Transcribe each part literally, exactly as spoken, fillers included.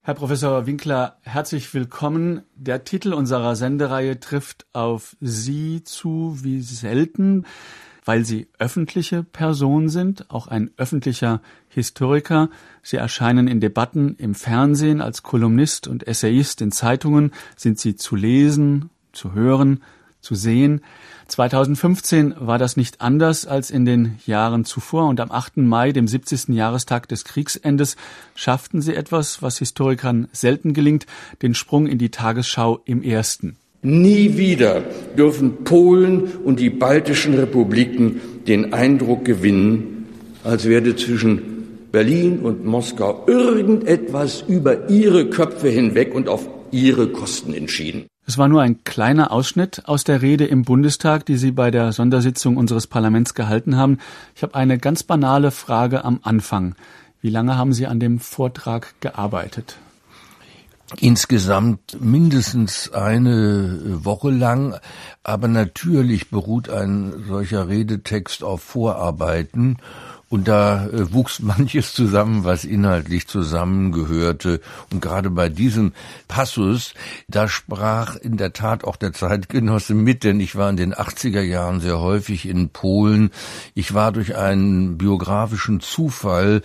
Herr Professor Winkler, herzlich willkommen. Der Titel unserer Sendereihe trifft auf Sie zu wie selten, weil Sie öffentliche Person sind, auch ein öffentlicher Historiker. Sie erscheinen in Debatten im Fernsehen als Kolumnist und Essayist in Zeitungen, sind Sie zu lesen, zu hören, zu sehen. zweitausendfünfzehn war das nicht anders als in den Jahren zuvor und am achten Mai, dem siebzigsten Jahrestag des Kriegsendes, schafften Sie etwas, was Historikern selten gelingt, den Sprung in die Tagesschau im Ersten. Nie wieder dürfen Polen und die baltischen Republiken den Eindruck gewinnen, als werde zwischen Berlin und Moskau irgendetwas über ihre Köpfe hinweg und auf ihre Kosten entschieden. Es war nur ein kleiner Ausschnitt aus der Rede im Bundestag, die Sie bei der Sondersitzung unseres Parlaments gehalten haben. Ich habe eine ganz banale Frage am Anfang. Wie lange haben Sie an dem Vortrag gearbeitet? Insgesamt mindestens eine Woche lang, aber natürlich beruht ein solcher Redetext auf Vorarbeiten. Und da äh, wuchs manches zusammen, was inhaltlich zusammengehörte. Und gerade bei diesem Passus, da sprach in der Tat auch der Zeitgenosse mit, denn ich war in den achtziger Jahren sehr häufig in Polen. Ich war durch einen biografischen Zufall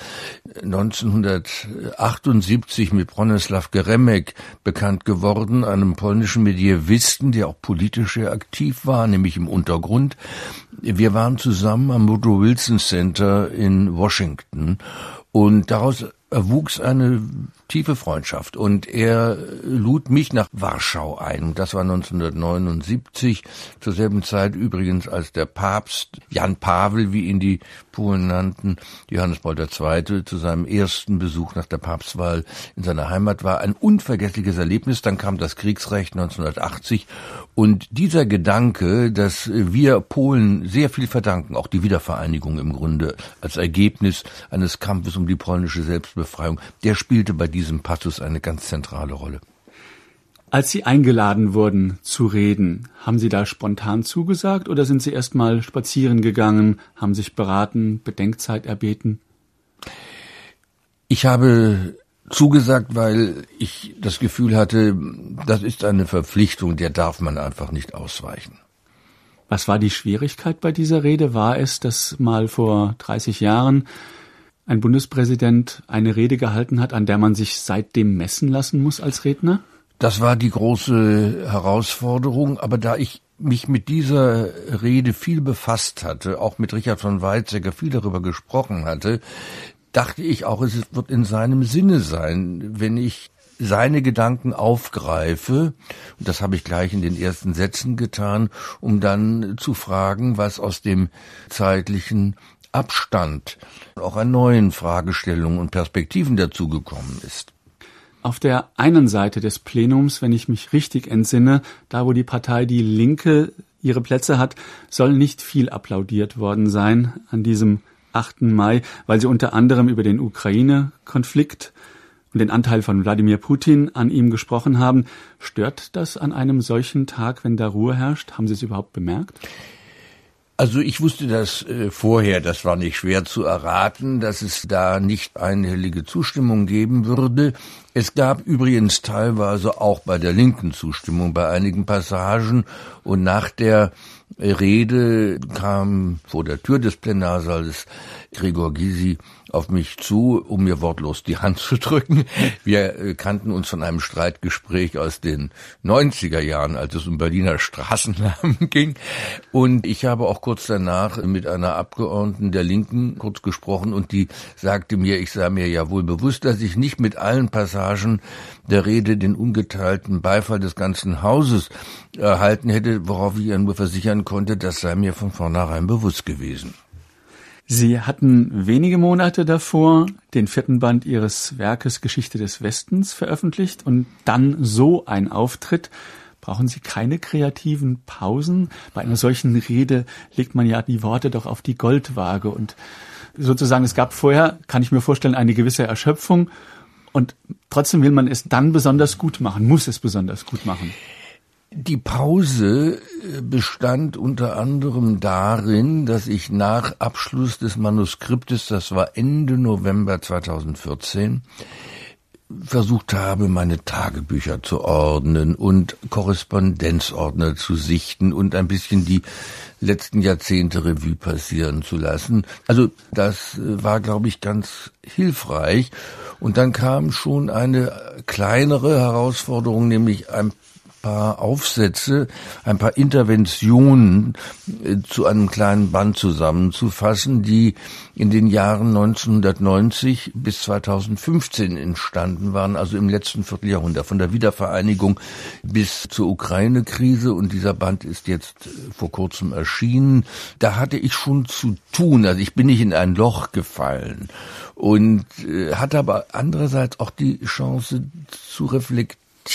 neunzehnhundertachtundsiebzig mit Bronisław Geremek bekannt geworden, einem polnischen Mediävisten, der auch politisch sehr aktiv war, nämlich im Untergrund. Wir waren zusammen am Woodrow Wilson Center in Washington und daraus erwuchs eine tiefe Freundschaft und er lud mich nach Warschau ein. Das war neunzehnhundertneunundsiebzig, zur selben Zeit übrigens, als der Papst Jan Paweł, wie ihn die Polen nannten, Johannes Paul der Zweite, zu seinem ersten Besuch nach der Papstwahl in seiner Heimat war. Ein unvergessliches Erlebnis. Dann kam das Kriegsrecht neunzehnhundertachtzig und dieser Gedanke, dass wir Polen sehr viel verdanken, auch die Wiedervereinigung im Grunde als Ergebnis eines Kampfes um die polnische Selbstbefreiung, der spielte bei diesem Passus eine ganz zentrale Rolle. Als Sie eingeladen wurden zu reden, haben Sie da spontan zugesagt oder sind Sie erst mal spazieren gegangen, haben sich beraten, Bedenkzeit erbeten? Ich habe zugesagt, weil ich das Gefühl hatte, das ist eine Verpflichtung, der darf man einfach nicht ausweichen. Was war die Schwierigkeit bei dieser Rede? War es, dass mal vor dreißig Jahren ein Bundespräsident eine Rede gehalten hat, an der man sich seitdem messen lassen muss als Redner? Das war die große Herausforderung, aber da ich mich mit dieser Rede viel befasst hatte, auch mit Richard von Weizsäcker viel darüber gesprochen hatte, dachte ich auch, es wird in seinem Sinne sein, wenn ich seine Gedanken aufgreife, und das habe ich gleich in den ersten Sätzen getan, um dann zu fragen, was aus dem zeitlichen Abstand auch an neuen Fragestellungen und Perspektiven dazugekommen ist. Auf der einen Seite des Plenums, wenn ich mich richtig entsinne, da wo die Partei Die Linke ihre Plätze hat, soll nicht viel applaudiert worden sein an diesem achten Mai, weil sie unter anderem über den Ukraine-Konflikt und den Anteil von Wladimir Putin an ihm gesprochen haben. Stört das an einem solchen Tag, wenn da Ruhe herrscht? Haben Sie es überhaupt bemerkt? Also ich wusste das äh, vorher, das war nicht schwer zu erraten, dass es da nicht einhellige Zustimmung geben würde. Es gab übrigens teilweise auch bei der Linken Zustimmung bei einigen Passagen und nach der Rede kam vor der Tür des Plenarsaals Gregor Gysi auf mich zu, um mir wortlos die Hand zu drücken. Wir kannten uns von einem Streitgespräch aus den neunziger Jahren, als es um Berliner Straßennamen ging. Und ich habe auch kurz danach mit einer Abgeordneten der Linken kurz gesprochen und die sagte mir, ich sei mir ja wohl bewusst, dass ich nicht mit allen Passagen der Rede den ungeteilten Beifall des ganzen Hauses erhalten hätte, worauf ich ja nur versichern konnte, das sei mir von vornherein bewusst gewesen. Sie hatten wenige Monate davor den vierten Band Ihres Werkes Geschichte des Westens veröffentlicht und dann so ein Auftritt. Brauchen Sie keine kreativen Pausen? Bei einer solchen Rede legt man ja die Worte doch auf die Goldwaage und sozusagen, es gab vorher, kann ich mir vorstellen, eine gewisse Erschöpfung und trotzdem will man es dann besonders gut machen, muss es besonders gut machen. Die Pause bestand unter anderem darin, dass ich nach Abschluss des Manuskriptes, das war Ende November zweitausendvierzehn, versucht habe, meine Tagebücher zu ordnen und Korrespondenzordner zu sichten und ein bisschen die letzten Jahrzehnte Revue passieren zu lassen. Also das war, glaube ich, ganz hilfreich. Und dann kam schon eine kleinere Herausforderung, nämlich ein paar Aufsätze, ein paar Interventionen äh, zu einem kleinen Band zusammenzufassen, die in den Jahren neunzehnhundertneunzig bis zweitausendfünfzehn entstanden waren, also im letzten Vierteljahrhundert, von der Wiedervereinigung bis zur Ukraine-Krise, und dieser Band ist jetzt äh, vor kurzem erschienen. Da hatte ich schon zu tun, also ich bin nicht in ein Loch gefallen und äh, hatte aber andererseits auch die Chance zu reflektieren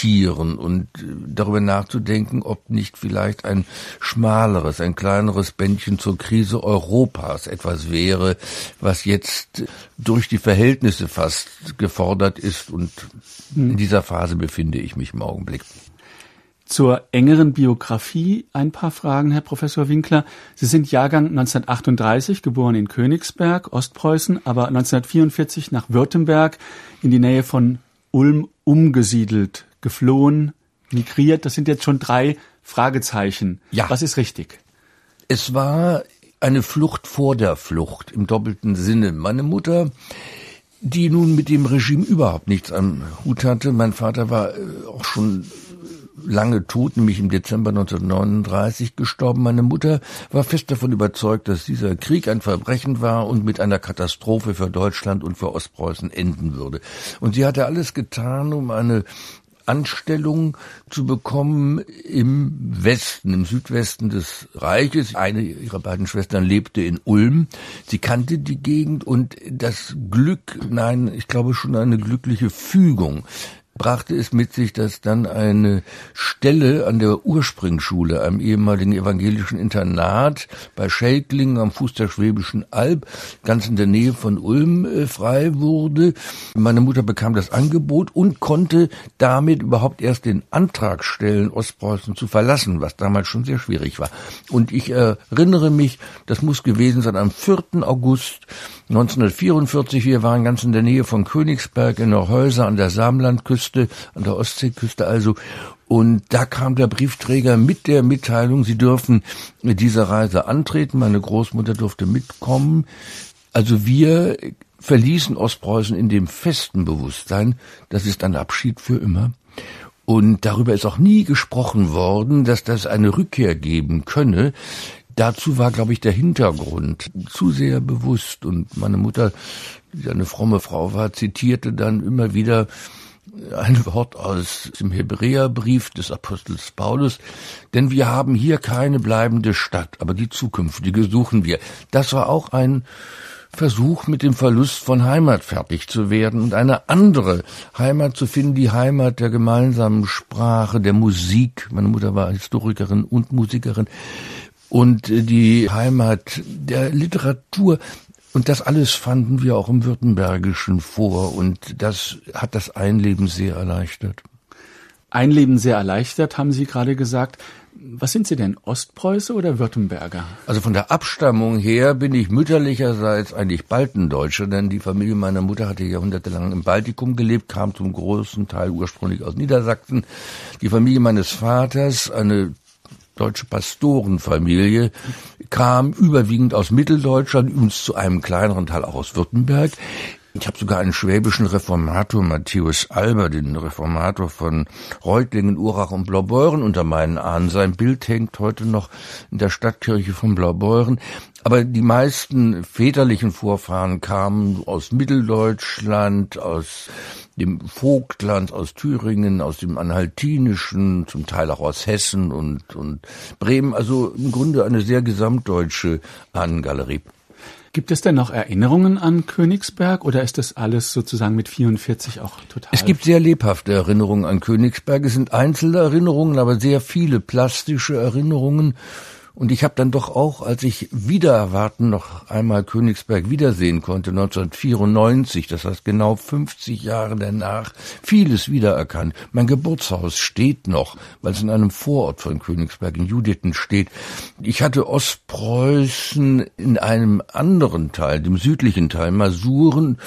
und darüber nachzudenken, ob nicht vielleicht ein schmaleres, ein kleineres Bändchen zur Krise Europas etwas wäre, was jetzt durch die Verhältnisse fast gefordert ist, und in dieser Phase befinde ich mich im Augenblick. Zur engeren Biografie ein paar Fragen, Herr Professor Winkler. Sie sind Jahrgang neunzehnhundertachtunddreißig, geboren in Königsberg, Ostpreußen, aber neunzehnhundertvierundvierzig nach Württemberg in die Nähe von Ulm umgesiedelt, geflohen, migriert. Das sind jetzt schon drei Fragezeichen. Ja. Was ist richtig? Es war eine Flucht vor der Flucht im doppelten Sinne. Meine Mutter, die nun mit dem Regime überhaupt nichts am Hut hatte, mein Vater war auch schon lange tot, nämlich im Dezember neunzehnhundertneununddreißig gestorben. Meine Mutter war fest davon überzeugt, dass dieser Krieg ein Verbrechen war und mit einer Katastrophe für Deutschland und für Ostpreußen enden würde. Und sie hatte alles getan, um eine Anstellung zu bekommen im Westen, im Südwesten des Reiches. Eine ihrer beiden Schwestern lebte in Ulm. Sie kannte die Gegend, und das Glück, nein, ich glaube schon eine glückliche Fügung, brachte es mit sich, dass dann eine Stelle an der Urspringschule, einem ehemaligen evangelischen Internat bei Schelklingen am Fuß der Schwäbischen Alb, ganz in der Nähe von Ulm, äh, frei wurde. Meine Mutter bekam das Angebot und konnte damit überhaupt erst den Antrag stellen, Ostpreußen zu verlassen, was damals schon sehr schwierig war. Und ich erinnere mich, das muss gewesen sein, am vierten August neunzehnhundertvierundvierzig, wir waren ganz in der Nähe von Königsberg in der Häuser an der Samlandküste, an der Ostseeküste also, und da kam der Briefträger mit der Mitteilung, Sie dürfen diese Reise antreten, meine Großmutter durfte mitkommen. Also wir verließen Ostpreußen in dem festen Bewusstsein, das ist ein Abschied für immer. Und darüber ist auch nie gesprochen worden, dass das eine Rückkehr geben könne. Dazu war, glaube ich, der Hintergrund zu sehr bewusst, und meine Mutter, die eine fromme Frau war, zitierte dann immer wieder ein Wort aus dem Hebräerbrief des Apostels Paulus: denn wir haben hier keine bleibende Stadt, aber die zukünftige suchen wir. Das war auch ein Versuch, mit dem Verlust von Heimat fertig zu werden und eine andere Heimat zu finden, die Heimat der gemeinsamen Sprache, der Musik. Meine Mutter war Historikerin und Musikerin. Und die Heimat der Literatur. Und das alles fanden wir auch im Württembergischen vor. Und das hat das Einleben sehr erleichtert. Einleben sehr erleichtert, haben Sie gerade gesagt. Was sind Sie denn, Ostpreuße oder Württemberger? Also von der Abstammung her bin ich mütterlicherseits eigentlich Baltendeutscher, denn die Familie meiner Mutter hatte jahrhundertelang im Baltikum gelebt, kam zum großen Teil ursprünglich aus Niedersachsen. Die Familie meines Vaters, eine deutsche Pastorenfamilie, kam überwiegend aus Mitteldeutschland, übrigens zu einem kleineren Teil auch aus Württemberg. Ich habe sogar einen schwäbischen Reformator, Matthäus Alber, den Reformator von Reutlingen, Urach und Blaubeuren, unter meinen Ahnen. Sein Bild hängt heute noch in der Stadtkirche von Blaubeuren. Aber die meisten väterlichen Vorfahren kamen aus Mitteldeutschland, aus dem Vogtland, aus Thüringen, aus dem Anhaltinischen, zum Teil auch aus Hessen und, und Bremen. Also im Grunde eine sehr gesamtdeutsche Ahnengalerie. Gibt es denn noch Erinnerungen an Königsberg, oder ist das alles sozusagen mit vierundvierzig auch total? Es gibt sehr lebhafte Erinnerungen an Königsberg. Es sind einzelne Erinnerungen, aber sehr viele plastische Erinnerungen. Und ich habe dann doch auch, als ich wider erwarten noch einmal Königsberg wiedersehen konnte, neunzehnhundertvierundneunzig, das heißt genau fünfzig Jahre danach, vieles wiedererkannt. Mein Geburtshaus steht noch, weil es in einem Vorort von Königsberg in Judithen steht. Ich hatte Ostpreußen in einem anderen Teil, dem südlichen Teil, Masuren,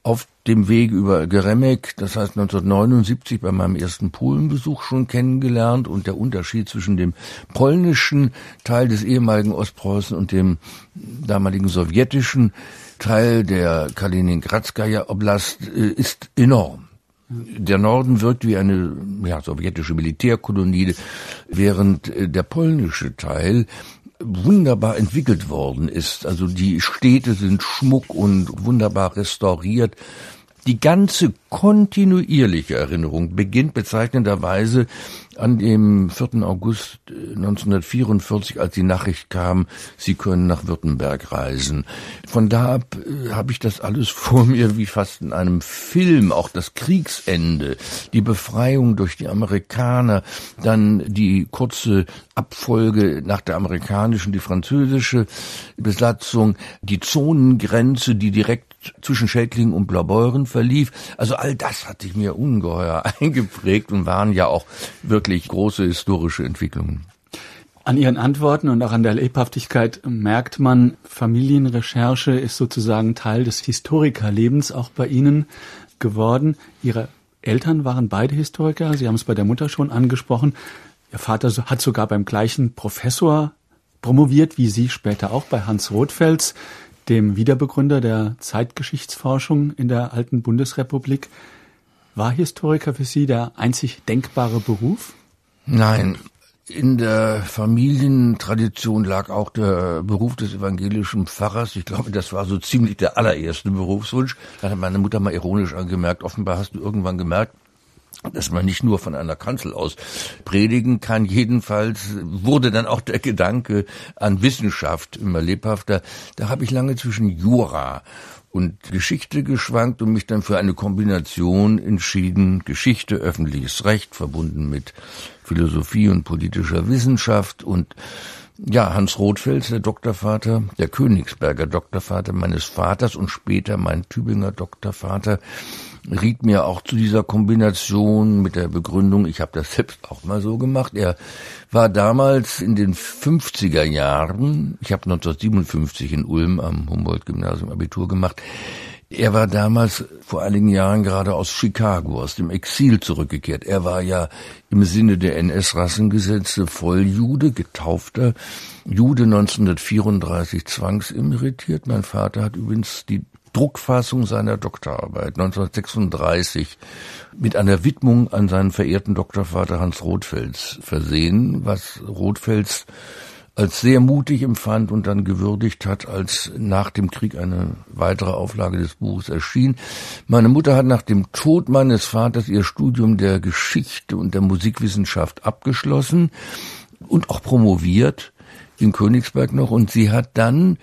auf dem Weg über Geremek, das heißt neunzehnhundertneunundsiebzig bei meinem ersten Polenbesuch schon kennengelernt, und der Unterschied zwischen dem polnischen Teil des ehemaligen Ostpreußen und dem damaligen sowjetischen Teil der Kaliningradschaja Oblast ist enorm. Der Norden wirkt wie eine ja, sowjetische Militärkolonie, während der polnische Teil wunderbar entwickelt worden ist. Also die Städte sind schmuck und wunderbar restauriert. Die ganze kontinuierliche Erinnerung beginnt bezeichnenderweise an dem vierten August neunzehnhundertvierundvierzig, als die Nachricht kam, Sie können nach Württemberg reisen. Von da ab äh, habe ich das alles vor mir wie fast in einem Film, auch das Kriegsende, die Befreiung durch die Amerikaner, dann die kurze Abfolge nach der amerikanischen, die französische Besatzung, die Zonengrenze, die direkt zwischen Schädlingen und Blaubeuren verlief. Also all das hat sich mir ungeheuer eingeprägt und waren ja auch wirklich große historische Entwicklungen. An Ihren Antworten und auch an der Lebhaftigkeit merkt man, Familienrecherche ist sozusagen Teil des Historikerlebens auch bei Ihnen geworden. Ihre Eltern waren beide Historiker, Sie haben es bei der Mutter schon angesprochen. Ihr Vater hat sogar beim gleichen Professor promoviert, wie Sie später auch, bei Hans Rothfels, dem Wiederbegründer der Zeitgeschichtsforschung in der alten Bundesrepublik. War Historiker für Sie der einzig denkbare Beruf? Nein. In der Familientradition lag auch der Beruf des evangelischen Pfarrers. Ich glaube, das war so ziemlich der allererste Berufswunsch. Da hat meine Mutter mal ironisch angemerkt, offenbar hast du irgendwann gemerkt, dass man nicht nur von einer Kanzel aus predigen kann. Jedenfalls wurde dann auch der Gedanke an Wissenschaft immer lebhafter. Da habe ich lange zwischen Jura und Geschichte geschwankt und mich dann für eine Kombination entschieden. Geschichte, öffentliches Recht, verbunden mit Philosophie und politischer Wissenschaft. Und ja, Hans Rothfels, der Doktorvater, der Königsberger Doktorvater meines Vaters und später mein Tübinger Doktorvater, riet mir auch zu dieser Kombination mit der Begründung, ich habe das selbst auch mal so gemacht. Er war damals in den fünfziger Jahren, ich habe neunzehnhundertsiebenundfünfzig in Ulm am Humboldt-Gymnasium Abitur gemacht, er war damals vor einigen Jahren gerade aus Chicago, aus dem Exil zurückgekehrt. Er war ja im Sinne der N S-Rassengesetze Volljude, getaufter Jude, neunzehnhundertvierunddreißig zwangsemeritiert. Mein Vater hat übrigens die Druckfassung seiner Doktorarbeit neunzehnhundertsechsunddreißig mit einer Widmung an seinen verehrten Doktorvater Hans Rothfels versehen, was Rothfels als sehr mutig empfand und dann gewürdigt hat, als nach dem Krieg eine weitere Auflage des Buches erschien. Meine Mutter hat nach dem Tod meines Vaters ihr Studium der Geschichte und der Musikwissenschaft abgeschlossen und auch promoviert in Königsberg noch, und sie hat dann,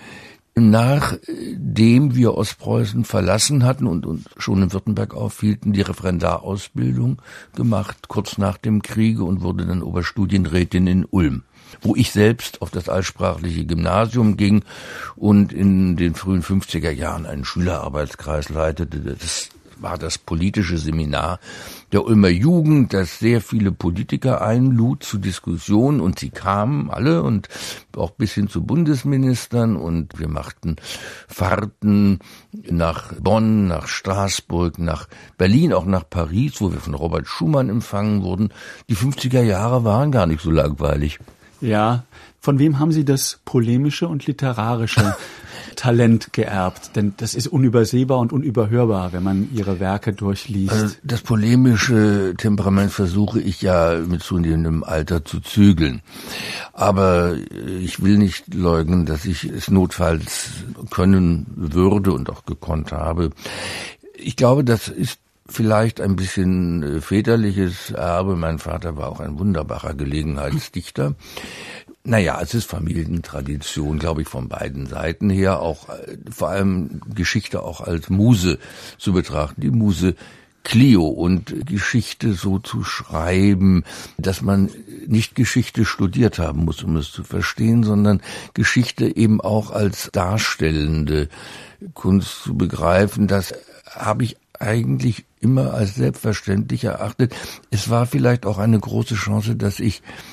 nachdem wir Ostpreußen verlassen hatten und uns schon in Württemberg aufhielten, die Referendarausbildung gemacht, kurz nach dem Kriege, und wurde dann Oberstudienrätin in Ulm, wo ich selbst auf das altsprachliche Gymnasium ging und in den frühen fünfziger Jahren einen Schülerarbeitskreis leitete. Das war das politische Seminar der Ulmer Jugend, das sehr viele Politiker einlud zu Diskussionen, und sie kamen alle und auch bis hin zu Bundesministern, und wir machten Fahrten nach Bonn, nach Straßburg, nach Berlin, auch nach Paris, wo wir von Robert Schumann empfangen wurden. Die fünfziger Jahre waren gar nicht so langweilig. Ja, von wem haben Sie das polemische und literarische Talent geerbt? Denn das ist unübersehbar und unüberhörbar, wenn man Ihre Werke durchliest. Also das polemische Temperament versuche ich ja mit zunehmendem Alter zu zügeln. Aber ich will nicht leugnen, dass ich es notfalls können würde und auch gekonnt habe. Ich glaube, das ist vielleicht ein bisschen väterliches Erbe. Mein Vater war auch ein wunderbarer Gelegenheitsdichter. Naja, es ist Familientradition, glaube ich, von beiden Seiten her, auch vor allem Geschichte auch als Muse zu betrachten. Die Muse Clio, und Geschichte so zu schreiben, dass man nicht Geschichte studiert haben muss, um es zu verstehen, sondern Geschichte eben auch als darstellende Kunst zu begreifen. Das habe ich eigentlich immer als selbstverständlich erachtet. Es war vielleicht auch eine große Chance, dass ich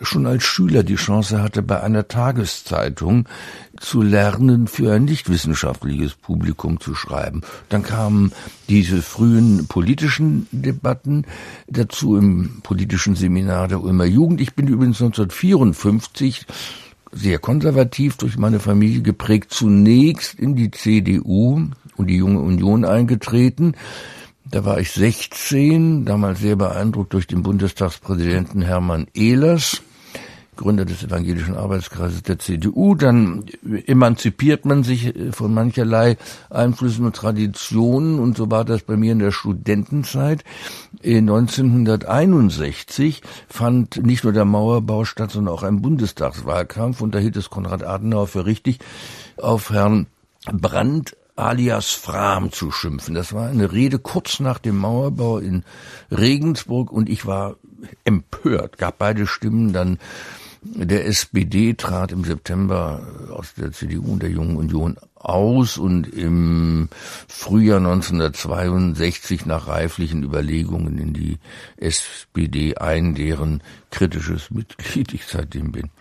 schon als Schüler die Chance hatte, bei einer Tageszeitung zu lernen, für ein nicht wissenschaftliches Publikum zu schreiben. Dann kamen diese frühen politischen Debatten dazu im politischen Seminar der Ulmer Jugend. Ich bin übrigens neunzehnhundertvierundfünfzig sehr konservativ durch meine Familie geprägt, zunächst in die C D U und die Junge Union eingetreten. Da war ich sechzehn, damals sehr beeindruckt durch den Bundestagspräsidenten Hermann Ehlers, Gründer des Evangelischen Arbeitskreises der C D U. Dann emanzipiert man sich von mancherlei Einflüssen und Traditionen, und so war das bei mir in der Studentenzeit. neunzehnhunderteinundsechzig fand nicht nur der Mauerbau statt, sondern auch ein Bundestagswahlkampf, und da hielt es Konrad Adenauer für richtig, auf Herrn Brandt alias Frahm zu schimpfen. Das war eine Rede kurz nach dem Mauerbau in Regensburg, und ich war empört, gab beide Stimmen. Dann der S P D trat im September aus der C D U und der Jungen Union aus, und im Frühjahr neunzehnhundertzweiundsechzig nach reiflichen Überlegungen in die S P D ein, deren kritisches Mitglied ich seitdem bin.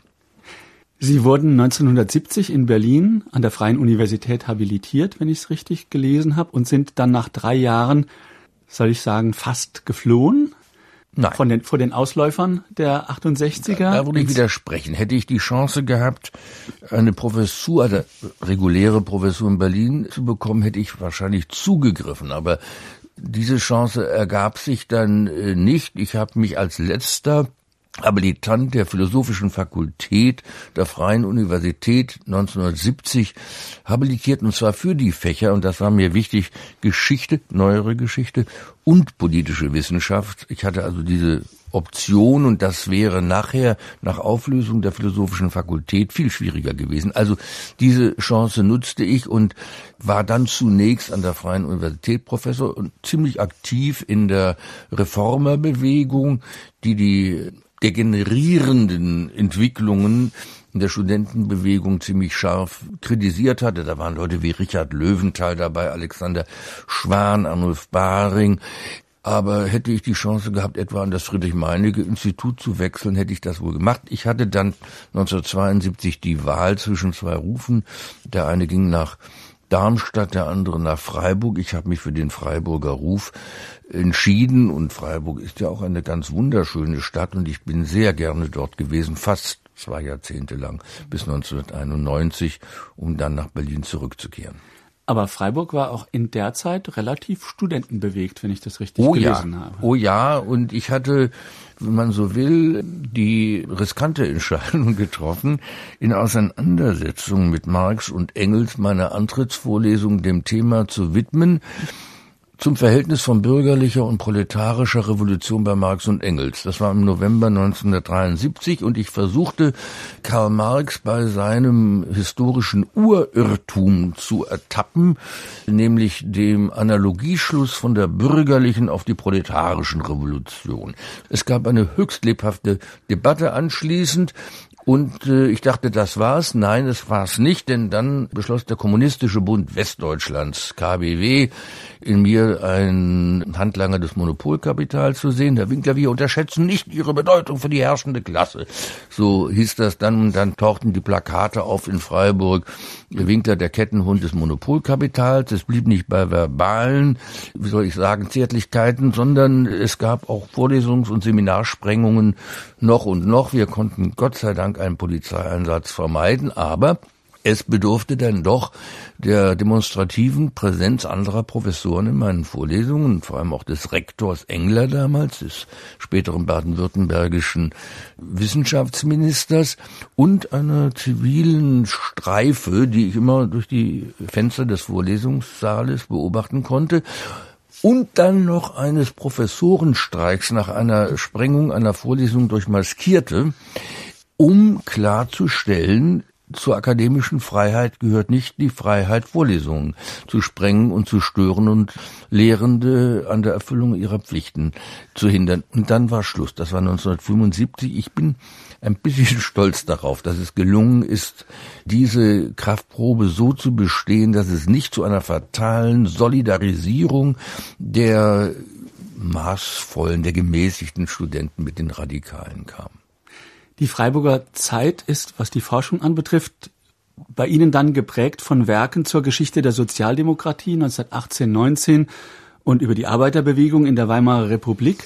Sie wurden neunzehnhundertsiebzig in Berlin an der Freien Universität habilitiert, wenn ich es richtig gelesen habe, und sind dann nach drei Jahren, soll ich sagen, fast geflohen? Nein. Von den, vor den Ausläufern der achtundsechziger? Da würde ich widersprechen. Hätte ich die Chance gehabt, eine Professur, eine reguläre Professur in Berlin zu bekommen, hätte ich wahrscheinlich zugegriffen. Aber diese Chance ergab sich dann nicht. Ich habe mich als letzter Habilitant der Philosophischen Fakultät der Freien Universität neunzehnhundertsiebzig habilitiert, und zwar für die Fächer, und das war mir wichtig, Geschichte, neuere Geschichte und politische Wissenschaft. Ich hatte also diese Option, und das wäre nachher, nach Auflösung der Philosophischen Fakultät, viel schwieriger gewesen. Also diese Chance nutzte ich und war dann zunächst an der Freien Universität Professor und ziemlich aktiv in der Reformerbewegung, die die degenerierenden Entwicklungen in der Studentenbewegung ziemlich scharf kritisiert hatte. Da waren Leute wie Richard Löwenthal dabei, Alexander Schwan, Arnulf Baring. Aber hätte ich die Chance gehabt, etwa an das Friedrich-Meinecke-Institut zu wechseln, hätte ich das wohl gemacht. Ich hatte dann neunzehnhundertzweiundsiebzig die Wahl zwischen zwei Rufen. Der eine ging nach Darmstadt, der andere nach Freiburg. Ich habe mich für den Freiburger Ruf entschieden, und Freiburg ist ja auch eine ganz wunderschöne Stadt, und ich bin sehr gerne dort gewesen, fast zwei Jahrzehnte lang, bis neunzehnhunderteinundneunzig, um dann nach Berlin zurückzukehren. Aber Freiburg war auch in der Zeit relativ studentenbewegt, wenn ich das richtig oh gelesen ja. habe. Oh ja, und ich hatte, wenn man so will, die riskante Entscheidung getroffen, in Auseinandersetzung mit Marx und Engels meine Antrittsvorlesung dem Thema zu widmen, zum Verhältnis von bürgerlicher und proletarischer Revolution bei Marx und Engels. Das war im November neunzehnhundertdreiundsiebzig, und ich versuchte, Karl Marx bei seinem historischen Urirrtum zu ertappen, nämlich dem Analogieschluss von der bürgerlichen auf die proletarischen Revolution. Es gab eine höchst lebhafte Debatte anschließend, und äh, ich dachte, das war's. Nein, es war's nicht, denn dann beschloss der Kommunistische Bund Westdeutschlands, K B W, in mir einen Handlanger des Monopolkapitals zu sehen. Herr Winkler, wir unterschätzen nicht Ihre Bedeutung für die herrschende Klasse. So hieß das dann, und dann tauchten die Plakate auf in Freiburg. Herr Winkler, der Kettenhund des Monopolkapitals. Es blieb nicht bei verbalen, wie soll ich sagen, Zärtlichkeiten, sondern es gab auch Vorlesungs- und Seminarsprengungen noch und noch. Wir konnten Gott sei Dank einen Polizeieinsatz vermeiden, aber es bedurfte dann doch der demonstrativen Präsenz anderer Professoren in meinen Vorlesungen, vor allem auch des Rektors Engler damals, des späteren baden-württembergischen Wissenschaftsministers, und einer zivilen Streife, die ich immer durch die Fenster des Vorlesungssaales beobachten konnte. Und dann noch eines Professorenstreiks nach einer Sprengung einer Vorlesung durch Maskierte, um klarzustellen, zur akademischen Freiheit gehört nicht die Freiheit, Vorlesungen zu sprengen und zu stören und Lehrende an der Erfüllung ihrer Pflichten zu hindern. Und dann war Schluss. Das war neunzehnhundertfünfundsiebzig. Ich bin ein bisschen stolz darauf, dass es gelungen ist, diese Kraftprobe so zu bestehen, dass es nicht zu einer fatalen Solidarisierung der maßvollen, der gemäßigten Studenten mit den Radikalen kam. Die Freiburger Zeit ist, was die Forschung anbetrifft, bei Ihnen dann geprägt von Werken zur Geschichte der Sozialdemokratie neunzehnhundertachtzehn neunzehn und über die Arbeiterbewegung in der Weimarer Republik.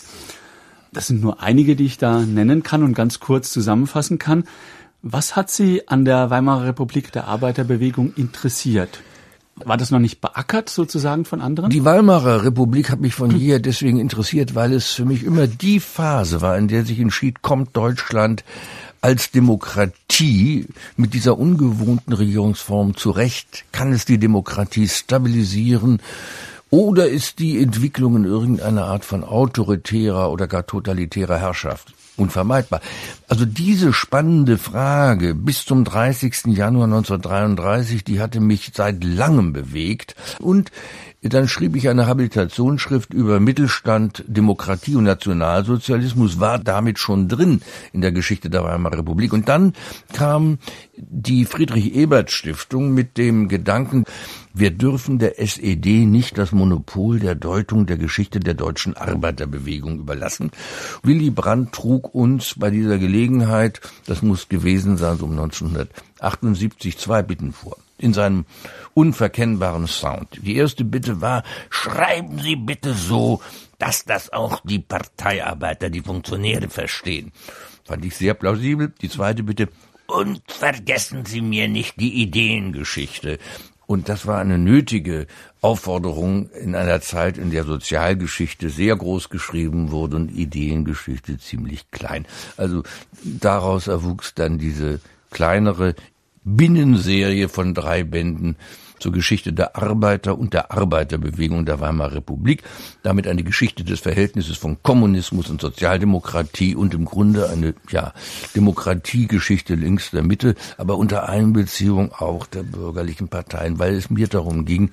Das sind nur einige, die ich da nennen kann und ganz kurz zusammenfassen kann. Was hat Sie an der Weimarer Republik, der Arbeiterbewegung, interessiert? War das noch nicht beackert sozusagen von anderen? Die Weimarer Republik hat mich von jeher deswegen interessiert, weil es für mich immer die Phase war, in der sich entschied, kommt Deutschland als Demokratie mit dieser ungewohnten Regierungsform zurecht? Kann es die Demokratie stabilisieren? Oder ist die Entwicklung in irgendeiner Art von autoritärer oder gar totalitärer Herrschaft unvermeidbar? Also diese spannende Frage bis zum dreißigsten Januar neunzehnhundertdreiunddreißig, die hatte mich seit langem bewegt. Und dann schrieb ich eine Habilitationsschrift über Mittelstand, Demokratie und Nationalsozialismus, war damit schon drin in der Geschichte der Weimarer Republik. Und dann kam die Friedrich-Ebert-Stiftung mit dem Gedanken, wir dürfen der S E D nicht das Monopol der Deutung der Geschichte der deutschen Arbeiterbewegung überlassen. Willy Brandt trug uns bei dieser Gelegenheit, das muss gewesen sein, so um neunzehnhundertachtundsiebzig, zwei Bitten vor. In seinem unverkennbaren Sound. Die erste Bitte war, schreiben Sie bitte so, dass das auch die Parteiarbeiter, die Funktionäre verstehen. Fand ich sehr plausibel. Die zweite Bitte, und vergessen Sie mir nicht die Ideengeschichte. Und das war eine nötige Aufforderung in einer Zeit, in der Sozialgeschichte sehr groß geschrieben wurde und Ideengeschichte ziemlich klein. Also daraus erwuchs dann diese kleinere Binnenserie von drei Bänden zur Geschichte der Arbeiter und der Arbeiterbewegung der Weimarer Republik. Damit eine Geschichte des Verhältnisses von Kommunismus und Sozialdemokratie und im Grunde eine, ja, Demokratiegeschichte links der Mitte, aber unter Einbeziehung auch der bürgerlichen Parteien, weil es mir darum ging,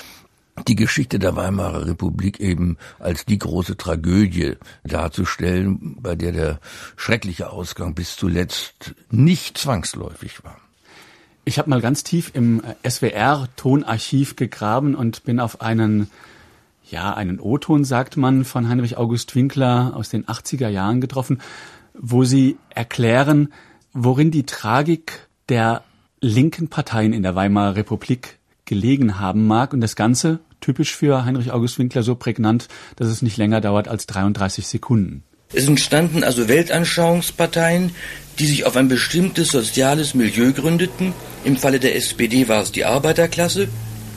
die Geschichte der Weimarer Republik eben als die große Tragödie darzustellen, bei der der schreckliche Ausgang bis zuletzt nicht zwangsläufig war. Ich habe mal ganz tief im S W R-Tonarchiv gegraben und bin auf einen, ja, einen O-Ton, sagt man, von Heinrich August Winkler aus den achtziger Jahren getroffen, wo Sie erklären, worin die Tragik der linken Parteien in der Weimarer Republik gelegen haben mag. Und das Ganze, typisch für Heinrich August Winkler, so prägnant, dass es nicht länger dauert als dreiunddreißig Sekunden. Es entstanden also Weltanschauungsparteien, die sich auf ein bestimmtes soziales Milieu gründeten. Im Falle der S P D war es die Arbeiterklasse.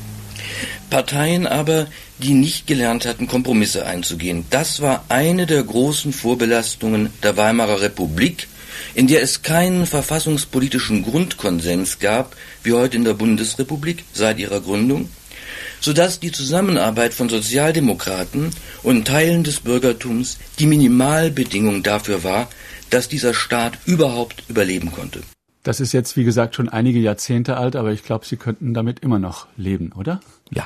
Parteien aber, die nicht gelernt hatten, Kompromisse einzugehen. Das war eine der großen Vorbelastungen der Weimarer Republik, in der es keinen verfassungspolitischen Grundkonsens gab, wie heute in der Bundesrepublik seit ihrer Gründung, sodass die Zusammenarbeit von Sozialdemokraten und Teilen des Bürgertums die Minimalbedingung dafür war, dass dieser Staat überhaupt überleben konnte. Das ist jetzt, wie gesagt, schon einige Jahrzehnte alt, aber ich glaube, Sie könnten damit immer noch leben, oder? Ja.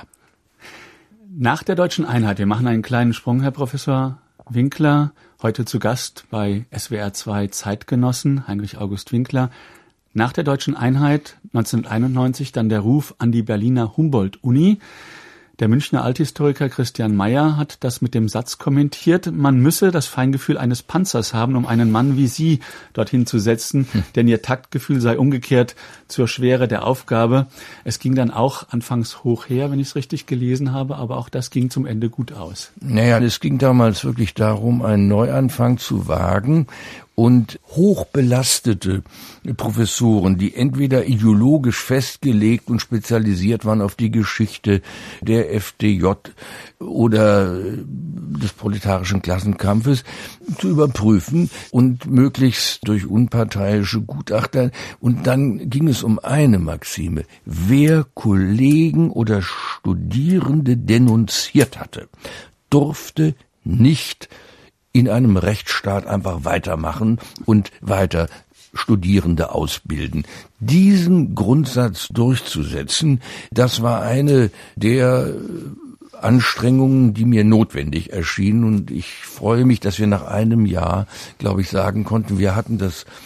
Nach der deutschen Einheit, wir machen einen kleinen Sprung, Herr Professor Winkler, heute zu Gast bei S W R zwei Zeitgenossen, Heinrich August Winkler. Nach der deutschen Einheit neunzehnhunderteinundneunzig dann der Ruf an die Berliner Humboldt-Uni. Der Münchner Althistoriker Christian Mayer hat das mit dem Satz kommentiert, man müsse das Feingefühl eines Panzers haben, um einen Mann wie Sie dorthin zu setzen, hm. denn Ihr Taktgefühl sei umgekehrt zur Schwere der Aufgabe. Es ging dann auch anfangs hoch her, wenn ich es richtig gelesen habe, aber auch das ging zum Ende gut aus. Naja, es ging damals wirklich darum, einen Neuanfang zu wagen. Und hochbelastete Professoren, die entweder ideologisch festgelegt und spezialisiert waren auf die Geschichte der F D J oder des proletarischen Klassenkampfes, zu überprüfen und möglichst durch unparteiische Gutachter. Und dann ging es um eine Maxime: Wer Kollegen oder Studierende denunziert hatte, durfte nicht in einem Rechtsstaat einfach weitermachen und weiter Studierende ausbilden. Diesen Grundsatz durchzusetzen, das war eine der Anstrengungen, die mir notwendig erschienen. Und ich freue mich, dass wir nach einem Jahr, glaube ich, sagen konnten, wir hatten das